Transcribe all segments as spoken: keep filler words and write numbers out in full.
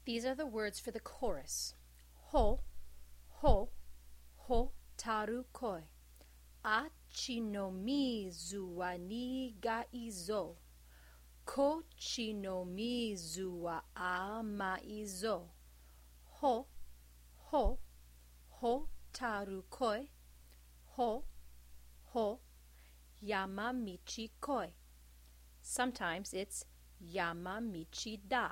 These are the words for the chorus. Ho, ho, ho taru koi. Achi no mizu wa ni ga izo. Ko chi no mizu wa a ma izo. Ho, ho, ho taru koi. Ho, ho, yamamichi koi. Sometimes it's yamamichi da.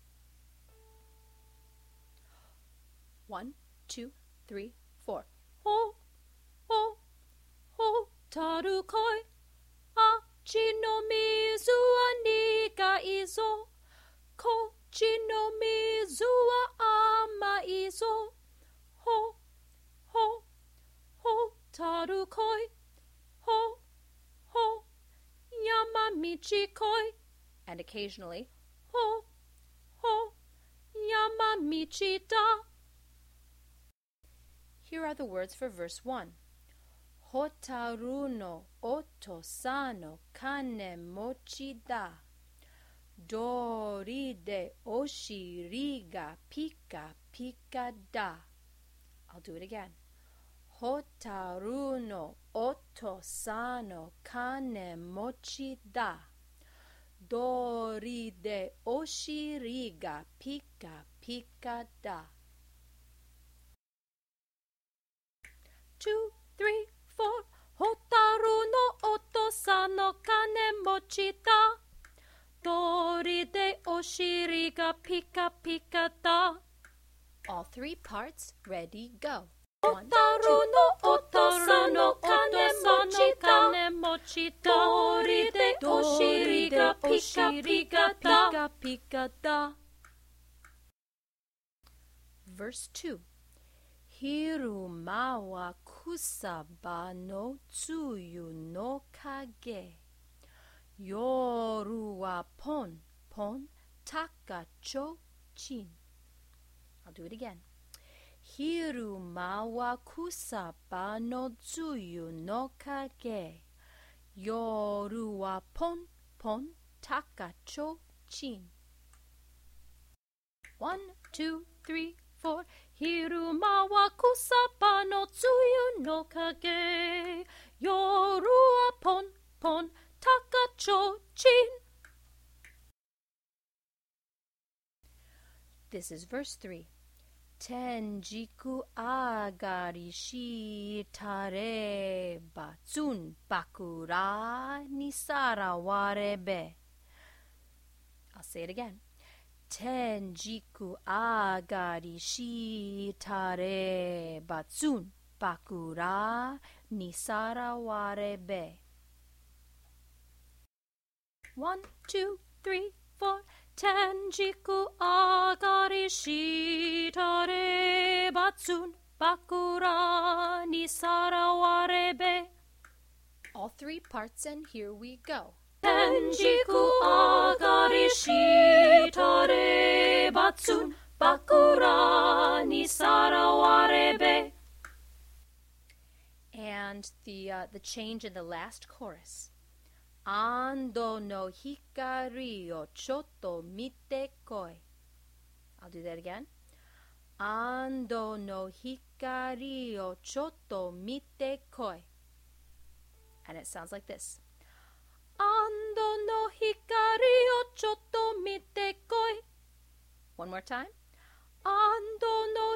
One, two, three, four. Ho, ho, ho taru koi. Achi no mizu wa ni ga izo. Ko chi no mizu wa a ma izo. Ho, ho, ho taru koi. Ho, ho, yamamichi koi. And occasionally, ho, ho, yamamichi da. Here are the words for verse one. Hotaru no oto sano kane mochi da. Dori de oshiri ga pika pika da. I'll do it again. Hotaru no oto sano kane mochi da. Dori de oshiri ga pika pika da. Two, three, four. Hotaru no oto sano kane mochi da. Dori de oshiri ga pika pika da. All three parts, ready, go. Hotaru no oto sano kane mochi da. Dori de oshiri ga pika pika pika da. Verse two. Hiruma wa kusaba no tsuyu no kage. Yoru wa pon pon takacho chin. I'll do it again. Hiruma wa kusaba no tsuyu no kage. Yoru wa pon pon takacho chin. One, two, three, four. Hiruma wa kusaba no tsuyu no kage. Yoru wa pon pon takacho chin. This is verse three. Tenjiku agari shi tare batsun bakura nisara warebe. I'll say it again. Tenjiku agari shi tare batsun bakura nisara warebe. One, two, three, four. Tenjiku agari shi tare batsun bakura nisara warebe. All three parts, and here we go. Tenjiku agari shi tare batsun bakura nisara warebe. And the uh, the change in the last chorus. Ando no hikari o chotto mite koi. I'll do that again. Ando no hikari o chotto mite koi. And it sounds like this. Ando no hikari o chotto mite koi. One more time. Ando no